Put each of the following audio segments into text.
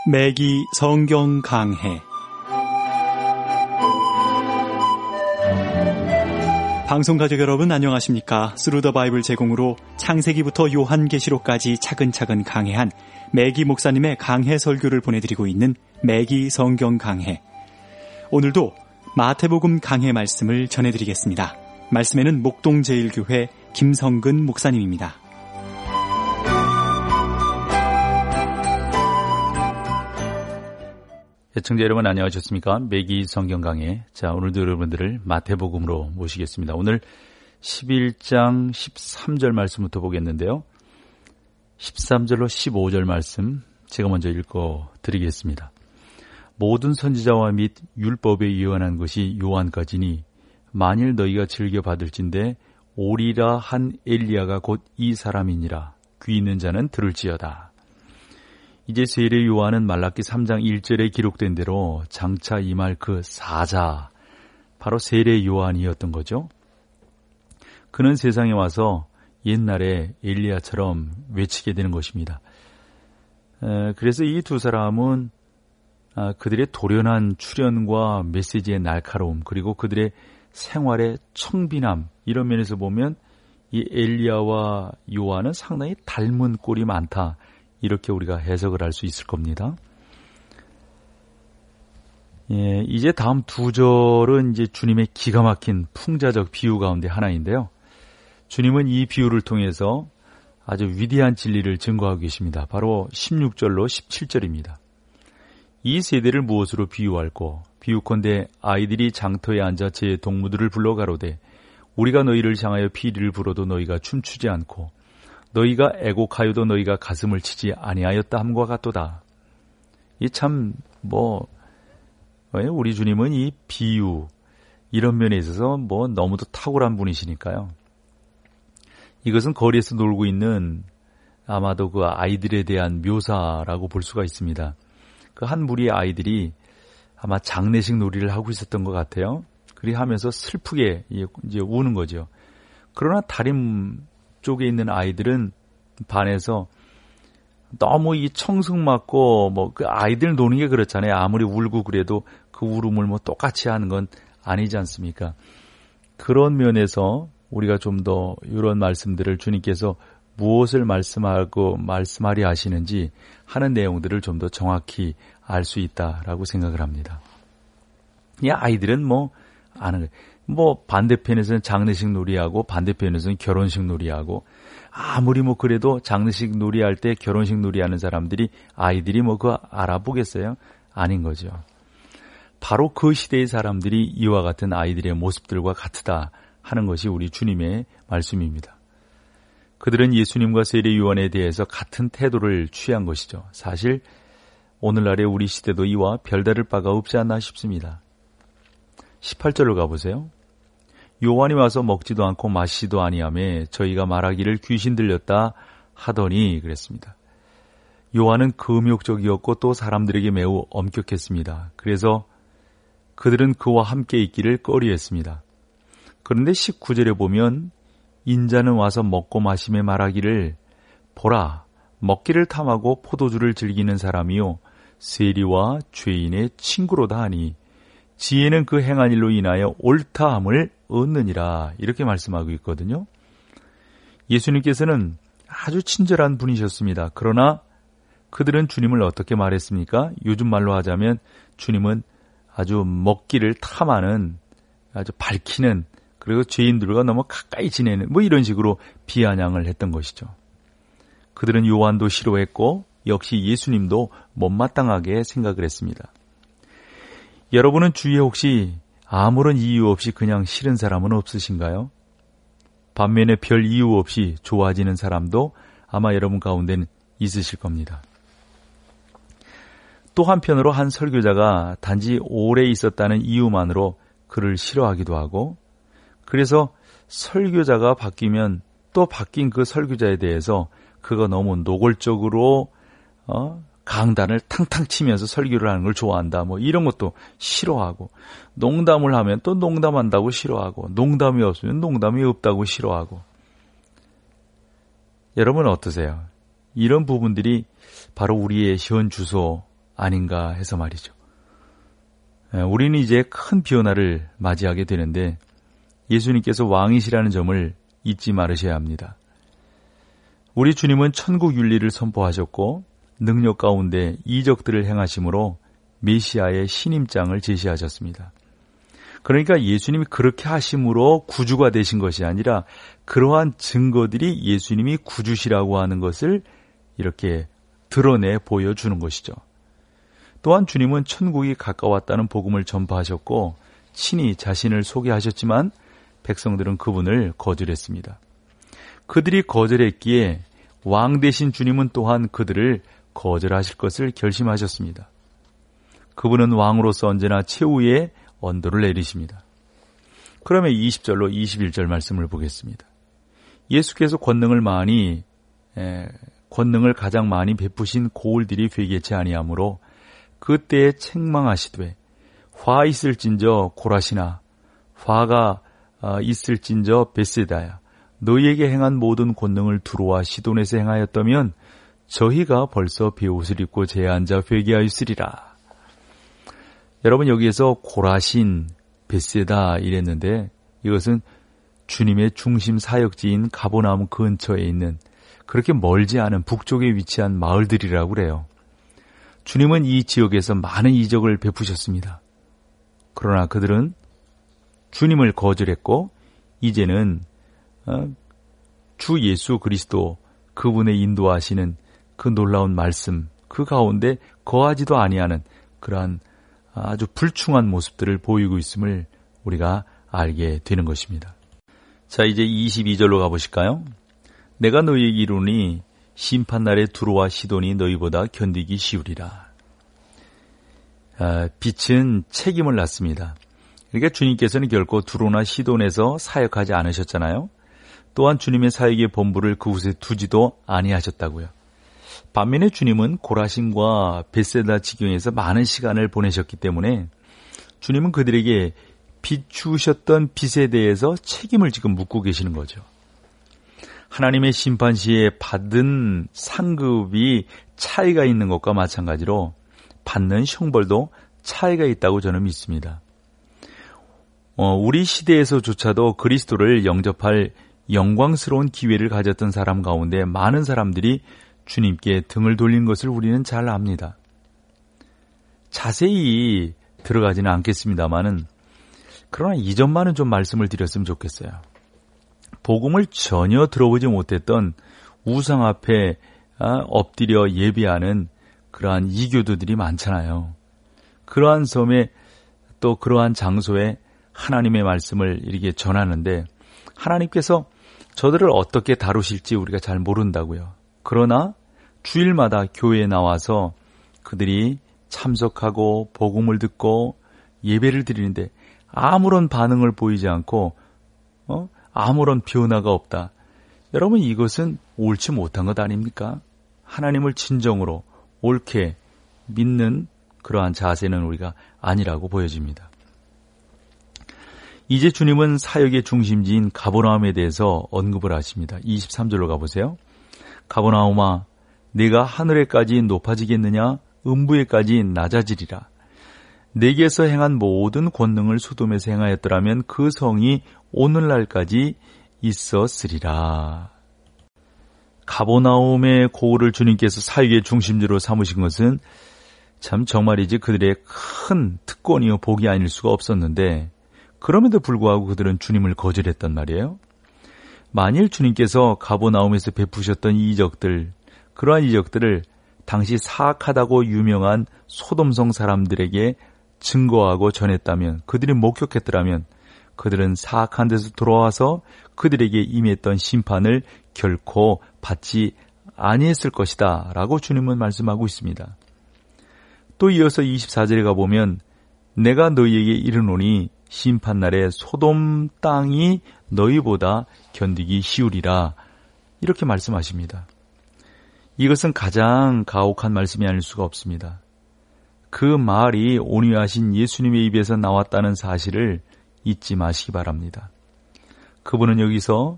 매기 성경 강해. 방송 가족 여러분 안녕하십니까? 스루 더 바이블 제공으로 창세기부터 요한계시록까지 차근차근 강해한 매기 목사님의 강해 설교를 보내드리고 있는 매기 성경 강해. 오늘도 마태복음 강해 말씀을 전해드리겠습니다. 말씀에는 목동제일교회 김성근 목사님입니다. 시청자 여러분 안녕하셨습니까? 매기 성경 강해. 자, 오늘도 여러분들을 마태복음으로 모시겠습니다. 오늘 11장 13절 말씀부터 보겠는데요. 13절로 15절 말씀 제가 먼저 읽어 드리겠습니다. 모든 선지자와 및 율법에 예언한 것이 요한까지니 만일 너희가 즐겨 받을진대 오리라 한 엘리야가 곧 이 사람이니라. 귀 있는 자는 들을지어다. 이제 세례 요한은 말라기 3장 1절에 기록된 대로 장차 임할 그 사자, 바로 세례 요한이었던 거죠. 그는 세상에 와서 옛날에 엘리야처럼 외치게 되는 것입니다. 그래서 이 두 사람은 그들의 돌연한 출현과 메시지의 날카로움, 그리고 그들의 생활의 청빈함, 이런 면에서 보면 이 엘리야와 요한은 상당히 닮은 꼴이 많다. 이렇게 우리가 해석을 할 수 있을 겁니다. 예, 이제 다음 두 절은 이제 주님의 기가 막힌 풍자적 비유 가운데 하나인데요. 주님은 이 비유를 통해서 아주 위대한 진리를 증거하고 계십니다. 바로 16절로 17절입니다. 이 세대를 무엇으로 비유할꼬? 비유컨대 아이들이 장터에 앉아 제 동무들을 불러 가로되 우리가 너희를 향하여 피리를 불어도 너희가 춤추지 않고 너희가 애곡하여도 너희가 가슴을 치지 아니하였다 함과 같도다. 이 참 우리 주님은 이 비유 이런 면에 있어서 너무도 탁월한 분이시니까요. 이것은 거리에서 놀고 있는 아마도 그 아이들에 대한 묘사라고 볼 수가 있습니다. 그 한 무리의 아이들이 아마 장례식 놀이를 하고 있었던 것 같아요. 그리 하면서 슬프게 이제 우는 거죠. 그러나 다른 쪽에 있는 아이들은 반에서 너무 이 청승맞고 그 아이들 노는 게 그렇잖아요. 아무리 울고 그래도 그 울음을 똑같이 하는 건 아니지 않습니까? 그런 면에서 우리가 좀 더 이런 말씀들을 주님께서 무엇을 말씀하려 하시는지 하는 내용들을 좀 더 정확히 알 수 있다라고 생각을 합니다. 이 아이들은 아는 반대편에서는 장례식 놀이하고 반대편에서는 결혼식 놀이하고 아무리 그래도 장례식 놀이할 때 결혼식 놀이하는 사람들이 아이들이 그거 알아보겠어요? 아닌 거죠. 바로 그 시대의 사람들이 이와 같은 아이들의 모습들과 같다 하는 것이 우리 주님의 말씀입니다. 그들은 예수님과 세례 요한에 대해서 같은 태도를 취한 것이죠. 사실 오늘날의 우리 시대도 이와 별다를 바가 없지 않나 싶습니다. 18절로 가보세요. 요한이 와서 먹지도 않고 마시지도 아니하며 저희가 말하기를 귀신 들렸다 하더니 그랬습니다. 요한은 금욕적이었고 또 사람들에게 매우 엄격했습니다. 그래서 그들은 그와 함께 있기를 꺼리했습니다. 그런데 19절에 보면 인자는 와서 먹고 마시며 말하기를 보라 먹기를 탐하고 포도주를 즐기는 사람이요 세리와 죄인의 친구로다 하니 지혜는 그 행한 일로 인하여 옳다함을 얻느니라 이렇게 말씀하고 있거든요. 예수님께서는 아주 친절한 분이셨습니다. 그러나 그들은 주님을 어떻게 말했습니까? 요즘 말로 하자면 주님은 아주 먹기를 탐하는 아주 밝히는 그리고 죄인들과 너무 가까이 지내는 이런 식으로 비아냥을 했던 것이죠. 그들은 요한도 싫어했고 역시 예수님도 못마땅하게 생각을 했습니다. 여러분은 주위에 혹시 아무런 이유 없이 그냥 싫은 사람은 없으신가요? 반면에 별 이유 없이 좋아지는 사람도 아마 여러분 가운데는 있으실 겁니다. 또 한편으로 한 설교자가 단지 오래 있었다는 이유만으로 그를 싫어하기도 하고 그래서 설교자가 바뀌면 또 바뀐 그 설교자에 대해서 그가 너무 노골적으로 강단을 탕탕 치면서 설교를 하는 걸 좋아한다. 이런 것도 싫어하고 농담을 하면 또 농담한다고 싫어하고 농담이 없으면 농담이 없다고 싫어하고 여러분 어떠세요? 이런 부분들이 바로 우리의 현 주소, 아닌가 해서 말이죠. 우리는 이제 큰 변화를 맞이하게 되는데 예수님께서 왕이시라는 점을 잊지 말으셔야 합니다. 우리 주님은 천국 윤리를 선포하셨고 능력 가운데 이적들을 행하심으로 메시아의 신임장을 제시하셨습니다. 그러니까 예수님이 그렇게 하심으로 구주가 되신 것이 아니라 그러한 증거들이 예수님이 구주시라고 하는 것을 이렇게 드러내 보여주는 것이죠. 또한 주님은 천국이 가까웠다는 복음을 전파하셨고 친히 자신을 소개하셨지만 백성들은 그분을 거절했습니다. 그들이 거절했기에 왕 되신 주님은 또한 그들을 거절하실 것을 결심하셨습니다. 그분은 왕으로서 언제나 최후의 언도를 내리십니다. 그러면 20절로 21절 말씀을 보겠습니다. 예수께서 권능을 가장 많이 베푸신 고을들이 회개치 아니하므로 그때에 책망하시되 화 있을진저 고라시나 화가 있을진저 벳세다야 너희에게 행한 모든 권능을 두로와 시돈에서 행하였다면 저희가 벌써 베옷을 입고 제에 앉아 회개하였으리라. 여러분 여기에서 고라신 벳세다 이랬는데 이것은 주님의 중심 사역지인 가버나움 근처에 있는 그렇게 멀지 않은 북쪽에 위치한 마을들이라고 그래요. 주님은 이 지역에서 많은 이적을 베푸셨습니다. 그러나 그들은 주님을 거절했고 이제는 주 예수 그리스도 그분의 인도하시는 그 놀라운 말씀 그 가운데 거하지도 아니하는 그러한 아주 불충한 모습들을 보이고 있음을 우리가 알게 되는 것입니다. 자, 이제 22절로 가보실까요? 내가 너희에게 이르노니 심판날에 두로와 시돈이 너희보다 견디기 쉬우리라. 빛은 책임을 낳습니다. 그러니까 주님께서는 결코 두로나 시돈에서 사역하지 않으셨잖아요. 또한 주님의 사역의 본부를 그곳에 두지도 아니하셨다고요. 반면에 주님은 고라신과 벳세다 지경에서 많은 시간을 보내셨기 때문에 주님은 그들에게 비추셨던 빛에 대해서 책임을 지금 묻고 계시는 거죠. 하나님의 심판 시에 받은 상급이 차이가 있는 것과 마찬가지로 받는 형벌도 차이가 있다고 저는 믿습니다. 우리 시대에서조차도 그리스도를 영접할 영광스러운 기회를 가졌던 사람 가운데 많은 사람들이 주님께 등을 돌린 것을 우리는 잘 압니다. 자세히 들어가지는 않겠습니다만은 그러나 이전만은 좀 말씀을 드렸으면 좋겠어요. 복음을 전혀 들어보지 못했던 우상 앞에 엎드려 예배하는 그러한 이교도들이 많잖아요. 그러한 섬에 또 그러한 장소에 하나님의 말씀을 이렇게 전하는데 하나님께서 저들을 어떻게 다루실지 우리가 잘 모른다고요. 그러나 주일마다 교회에 나와서 그들이 참석하고 복음을 듣고 예배를 드리는데 아무런 반응을 보이지 않고 아무런 변화가 없다. 여러분 이것은 옳지 못한 것 아닙니까? 하나님을 진정으로 옳게 믿는 그러한 자세는 우리가 아니라고 보여집니다. 이제 주님은 사역의 중심지인 가버나움에 대해서 언급을 하십니다. 23절로 가보세요. 가버나움아 네가 하늘에까지 높아지겠느냐 음부에까지 낮아지리라. 내게서 행한 모든 권능을 소돔에서 행하였더라면 그 성이 오늘날까지 있었으리라. 가버나움의 고을을 주님께서 사역의 중심지로 삼으신 것은 참 정말이지 그들의 큰 특권이요 복이 아닐 수가 없었는데 그럼에도 불구하고 그들은 주님을 거절했단 말이에요. 만일 주님께서 가버나움에서 베푸셨던 이적들, 그러한 이적들을 당시 사악하다고 유명한 소돔성 사람들에게 증거하고 전했다면, 그들이 목격했더라면 그들은 사악한 데서 돌아와서 그들에게 임했던 심판을 결코 받지 아니했을 것이다 라고 주님은 말씀하고 있습니다. 또 이어서 24절에 가보면 내가 너희에게 이르노니 심판날에 소돔 땅이 너희보다 견디기 쉬우리라 이렇게 말씀하십니다. 이것은 가장 가혹한 말씀이 아닐 수가 없습니다. 그 말이 온유하신 예수님의 입에서 나왔다는 사실을 잊지 마시기 바랍니다. 그분은 여기서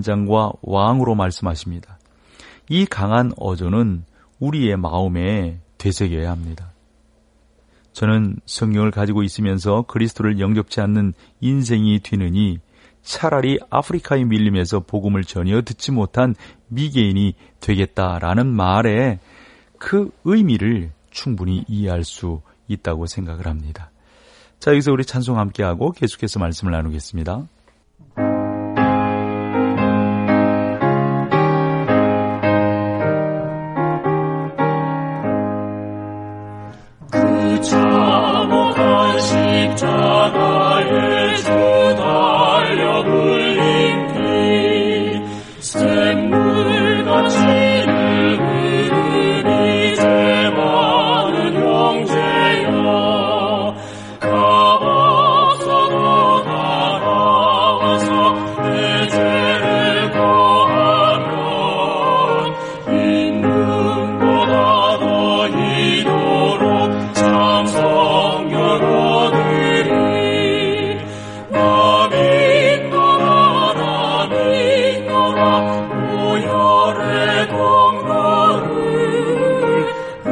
재판장과 왕으로 말씀하십니다. 이 강한 어조는 우리의 마음에 되새겨야 합니다. 저는 성경을 가지고 있으면서 그리스도를 영접치 않는 인생이 되느니 차라리 아프리카에 밀림에서 복음을 전혀 듣지 못한 미개인이 되겠다라는 말에 그 의미를 충분히 이해할 수 있다고 생각을 합니다. 자, 여기서 우리 찬송 함께하고 계속해서 말씀을 나누겠습니다. 그 참혹한 십자가의 주 달려 흘린 피 샘물같이 흐르니 죄 많은 형제야 값없어도 달아와서 내 죄를 거하면 있는보다 더 이도록 참 성결 얻으리 나 믿노라 오열의 공로를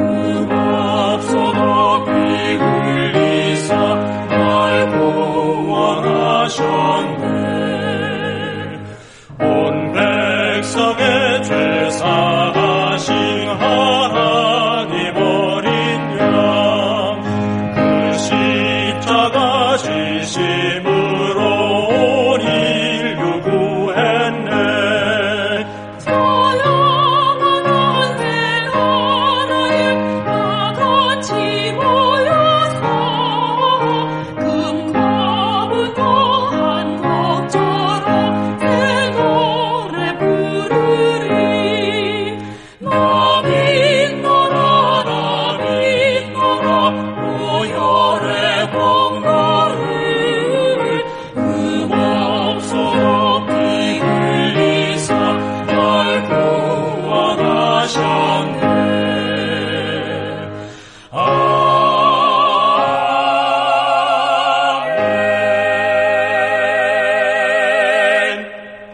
흠없어도 피 흘리사 날 구원하셨네 온 백성의 죄 사하신 하나님 어린 양 그 십자가 지심으로 온 인류 구했네 사랑하는 새 하나님 다 같이 모여서 금과부터 한 곡처럼 새 노래 부르리 나 믿노라 오열의 공로를 흠없어도 피 흘리사 날 구원하셨네 아멘.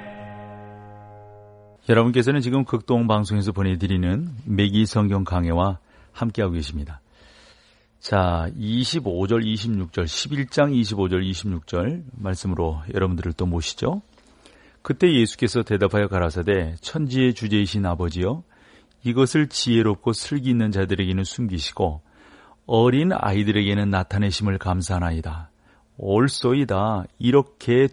여러분께서는 지금 극동방송에서 보내드리는 매기 성경 강해와 함께하고 계십니다. 자, 25절, 26절, 11장 25절, 26절 말씀으로 여러분들을 또 모시죠. 그때 예수께서 대답하여 가라사대 천지의 주제이신 아버지여 이것을 지혜롭고 슬기 있는 자들에게는 숨기시고 어린 아이들에게는 나타내심을 감사하나이다. 옳소이다. 이렇게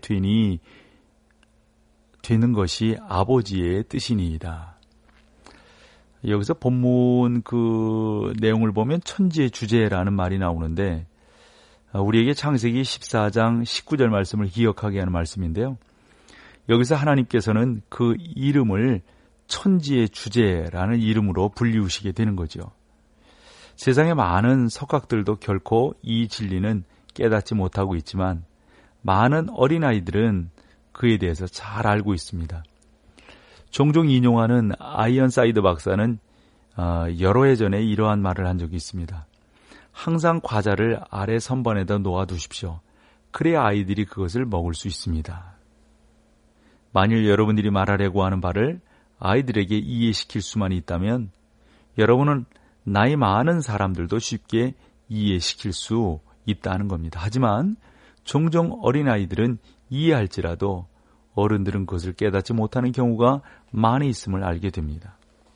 되는 것이 아버지의 뜻이니이다. 여기서 본문 그 내용을 보면 천지의 주제라는 말이 나오는데 우리에게 창세기 14장 19절 말씀을 기억하게 하는 말씀인데요. 여기서 하나님께서는 그 이름을 천지의 주제라는 이름으로 불리우시게 되는 거죠. 세상의 많은 석학들도 결코 이 진리는 깨닫지 못하고 있지만 많은 어린아이들은 그에 대해서 잘 알고 있습니다. 종종 인용하는 아이언사이드 박사는 여러 해 전에 이러한 말을 한 적이 있습니다. 항상 과자를 아래 선반에다 놓아두십시오. 그래야 아이들이 그것을 먹을 수 있습니다. 만일 여러분들이 말하려고 하는 바를 아이들에게 이해시킬 수만 있다면 여러분은 나이 많은 사람들도 쉽게 이해시킬 수 있다는 겁니다. 하지만 종종 어린아이들은 이해할지라도 어른들은 그것을 깨닫지 못하는 경우가 많이 있음을 알게 됩니다.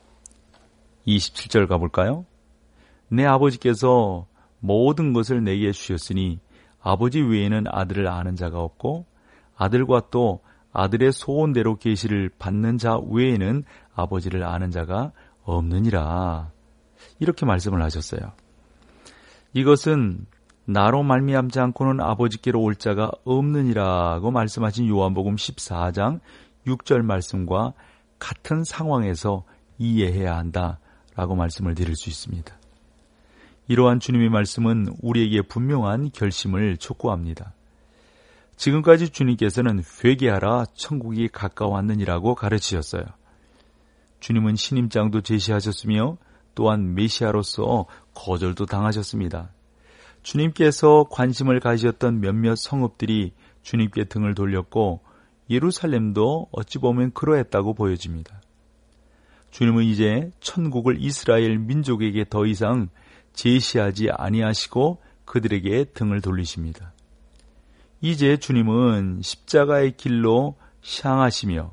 27절 가볼까요? 내 아버지께서 모든 것을 내게 주셨으니 아버지 외에는 아들을 아는 자가 없고 아들과 또 아들의 소원대로 계시를 받는 자 외에는 아버지를 아는 자가 없느니라. 이렇게 말씀을 하셨어요. 이것은 나로 말미암지 않고는 아버지께로 올 자가 없느니라고 말씀하신 요한복음 14장 6절 말씀과 같은 상황에서 이해해야 한다라고 말씀을 드릴 수 있습니다. 이러한 주님의 말씀은 우리에게 분명한 결심을 촉구합니다. 지금까지 주님께서는 회개하라 천국이 가까웠느니라고 가르치셨어요. 주님은 신임장도 제시하셨으며 또한 메시아로서 거절도 당하셨습니다. 주님께서 관심을 가지셨던 몇몇 성읍들이 주님께 등을 돌렸고 예루살렘도 어찌 보면 그러했다고 보여집니다. 주님은 이제 천국을 이스라엘 민족에게 더 이상 제시하지 아니하시고 그들에게 등을 돌리십니다. 이제 주님은 십자가의 길로 향하시며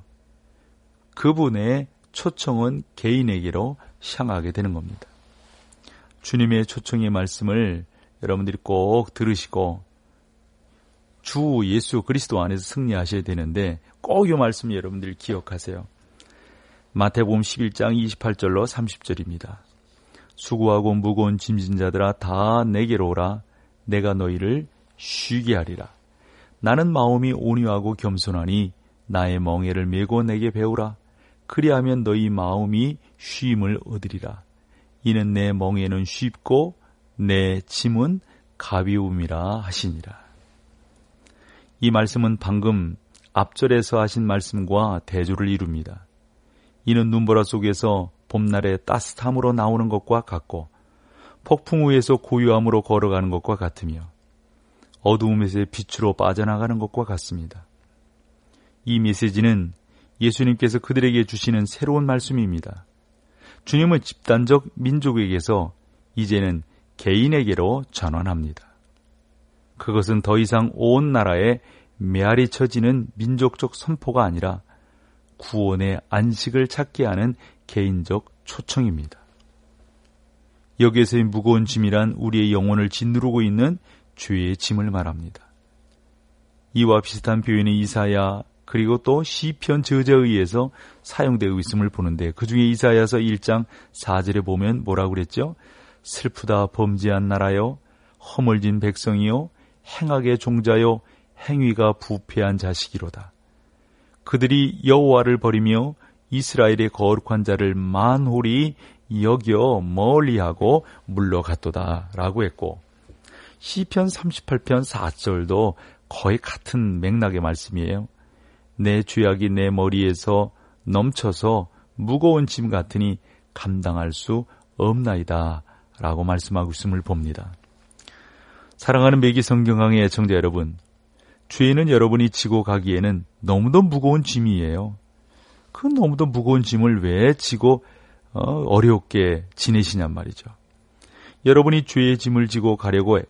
그분의 초청은 개인에게로 향하게 되는 겁니다. 주님의 초청의 말씀을 여러분들이 꼭 들으시고 주 예수 그리스도 안에서 승리하셔야 되는데 꼭 이 말씀 여러분들 기억하세요. 마태복음 11장 28절로 30절입니다. 수고하고 무거운 짐진 자들아 다 내게로 오라. 내가 너희를 쉬게 하리라. 나는 마음이 온유하고 겸손하니 나의 멍에를 메고 내게 배우라. 그리하면 너희 마음이 쉼을 얻으리라. 이는 내 멍에는 쉽고 내 짐은 가벼움이라 하시니라. 이 말씀은 방금 앞절에서 하신 말씀과 대조를 이룹니다. 이는 눈보라 속에서 봄날의 따뜻함으로 나오는 것과 같고 폭풍 위에서 고요함으로 걸어가는 것과 같으며 어두움에서의 빛으로 빠져나가는 것과 같습니다. 이 메시지는 예수님께서 그들에게 주시는 새로운 말씀입니다. 주님은 집단적 민족에게서 이제는 개인에게로 전환합니다. 그것은 더 이상 온 나라에 메아리 쳐지는 민족적 선포가 아니라 구원의 안식을 찾게 하는 개인적 초청입니다. 여기에서의 무거운 짐이란 우리의 영혼을 짓누르고 있는 죄의 짐을 말합니다. 이와 비슷한 표현이 이사야 그리고 또 시편 저자에 의해서 사용되고 있음을 보는데 그중에 이사야서 1장 4절에 보면 뭐라고 그랬죠? 슬프다 범죄한 나라요 허물진 백성이요 행악의 종자요 행위가 부패한 자식이로다. 그들이 여호와를 버리며 이스라엘의 거룩한 자를 만홀히 여겨 멀리하고 물러갔도다 라고 했고 시편 38편 4절도 거의 같은 맥락의 말씀이에요. 내 죄악이 내 머리에서 넘쳐서 무거운 짐 같으니 감당할 수 없나이다 라고 말씀하고 있음을 봅니다. 사랑하는 매기 성경강의 애청자 여러분, 죄는 여러분이 지고 가기에는 너무도 무거운 짐이에요. 그 너무도 무거운 짐을 왜 지고 어렵게 지내시냔 말이죠. 여러분이 죄의 짐을 지고 가려고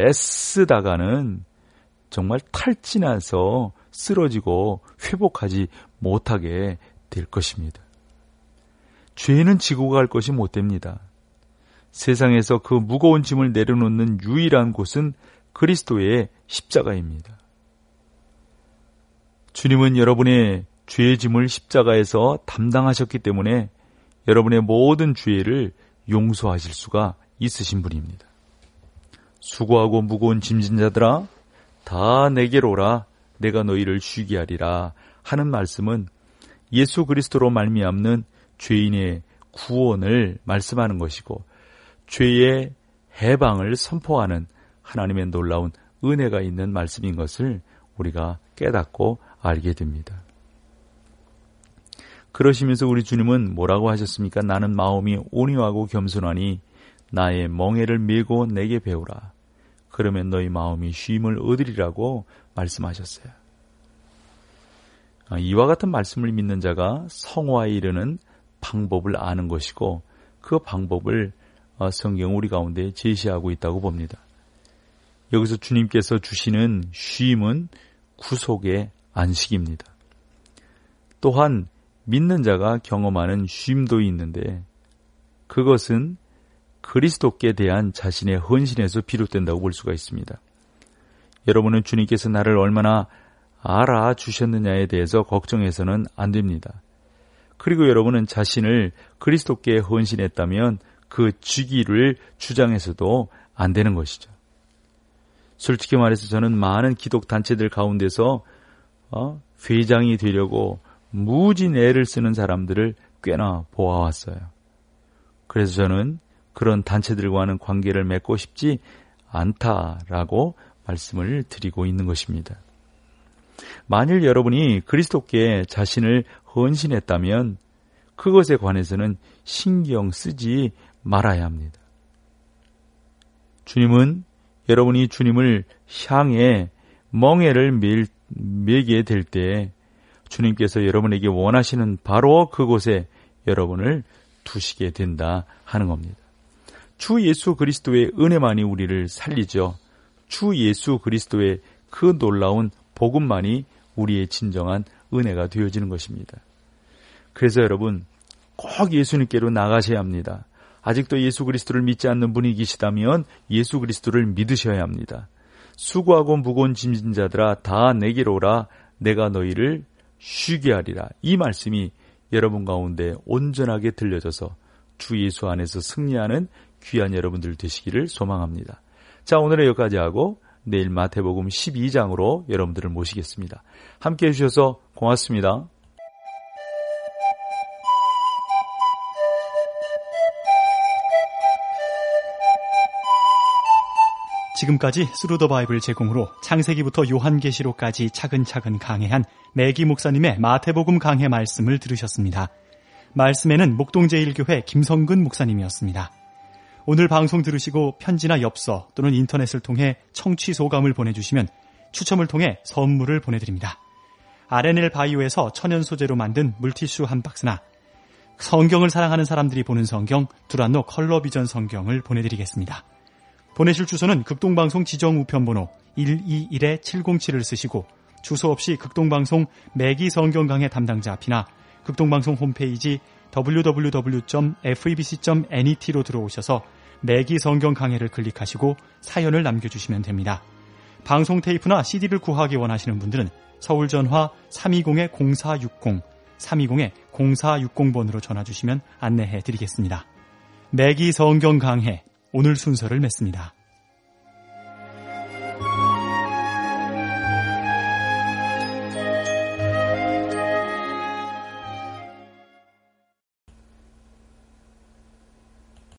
애쓰다가는 정말 탈진해서 쓰러지고 회복하지 못하게 될 것입니다. 죄는 지고 갈 것이 못 됩니다. 세상에서 그 무거운 짐을 내려놓는 유일한 곳은 그리스도의 십자가입니다. 주님은 여러분의 죄의 짐을 십자가에서 담당하셨기 때문에 여러분의 모든 죄를 용서하실 수가 있으신 분입니다. 수고하고 무거운 짐진 자들아 다 내게로 오라. 내가 너희를 쉬게 하리라 하는 말씀은 예수 그리스도로 말미암는 죄인의 구원을 말씀하는 것이고 죄의 해방을 선포하는 하나님의 놀라운 은혜가 있는 말씀인 것을 우리가 깨닫고 알게 됩니다. 그러시면서 우리 주님은 뭐라고 하셨습니까? 나는 마음이 온유하고 겸손하니 나의 멍에를 메고 내게 배우라. 그러면 너희 마음이 쉼을 얻으리라고 말씀하셨어요. 이와 같은 말씀을 믿는 자가 성화에 이르는 방법을 아는 것이고 그 방법을 성경 우리 가운데 제시하고 있다고 봅니다. 여기서 주님께서 주시는 쉼은 구속의 안식입니다. 또한 믿는 자가 경험하는 쉼도 있는데 그것은 그리스도께 대한 자신의 헌신에서 비롯된다고 볼 수가 있습니다. 여러분은 주님께서 나를 얼마나 알아주셨느냐에 대해서 걱정해서는 안 됩니다. 그리고 여러분은 자신을 그리스도께 헌신했다면 그 직위를 주장해서도 안 되는 것이죠. 솔직히 말해서 저는 많은 기독단체들 가운데서 회장이 되려고 무진 애를 쓰는 사람들을 꽤나 보아왔어요. 그래서 저는 그런 단체들과는 관계를 맺고 싶지 않다라고 말씀을 드리고 있는 것입니다. 만일 여러분이 그리스도께 자신을 헌신했다면 그것에 관해서는 신경 쓰지 말아야 합니다. 주님은 여러분이 주님을 향해 멍에를 메게 될 때 주님께서 여러분에게 원하시는 바로 그곳에 여러분을 두시게 된다 하는 겁니다. 주 예수 그리스도의 은혜만이 우리를 살리죠. 주 예수 그리스도의 그 놀라운 복음만이 우리의 진정한 은혜가 되어지는 것입니다. 그래서 여러분 꼭 예수님께로 나가셔야 합니다. 아직도 예수 그리스도를 믿지 않는 분이 계시다면 예수 그리스도를 믿으셔야 합니다. 수고하고 무거운 짐진 자들아 다 내게로 오라 내가 너희를 쉬게 하리라. 이 말씀이 여러분 가운데 온전하게 들려져서 주 예수 안에서 승리하는 귀한 여러분들 되시기를 소망합니다. 자, 오늘은 여기까지 하고 내일 마태복음 12장으로 여러분들을 모시겠습니다. 함께해 주셔서 고맙습니다. 지금까지 스루 더 바이블 제공으로 창세기부터 요한계시록까지 차근차근 강해한 매기 목사님의 마태복음 강해 말씀을 들으셨습니다. 말씀에는 목동제일교회 김성근 목사님이었습니다. 오늘 방송 들으시고 편지나 엽서 또는 인터넷을 통해 청취 소감을 보내주시면 추첨을 통해 선물을 보내드립니다. R&L 바이오에서 천연 소재로 만든 물티슈 한 박스나 성경을 사랑하는 사람들이 보는 성경 두란노 컬러비전 성경을 보내드리겠습니다. 보내실 주소는 극동방송 지정 우편번호 121-707을 쓰시고 주소 없이 극동방송 매기 성경 강해 담당자 앞이나 극동방송 홈페이지 www.febc.net로 들어오셔서 매기 성경 강해를 클릭하시고 사연을 남겨주시면 됩니다. 방송 테이프나 CD를 구하기 원하시는 분들은 서울 전화 320-0460, 320-0460번으로 전화 주시면 안내해 드리겠습니다. 매기 성경 강해 오늘 순서를 맺습니다.